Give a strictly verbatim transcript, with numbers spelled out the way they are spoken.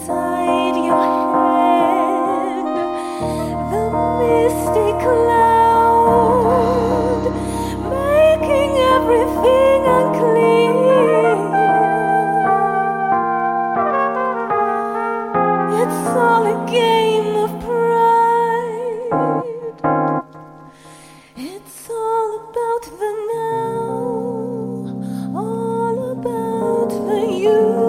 inside your head, the misty cloud, making everything unclear. It's all a game of pride. It's all about the now, all about the you.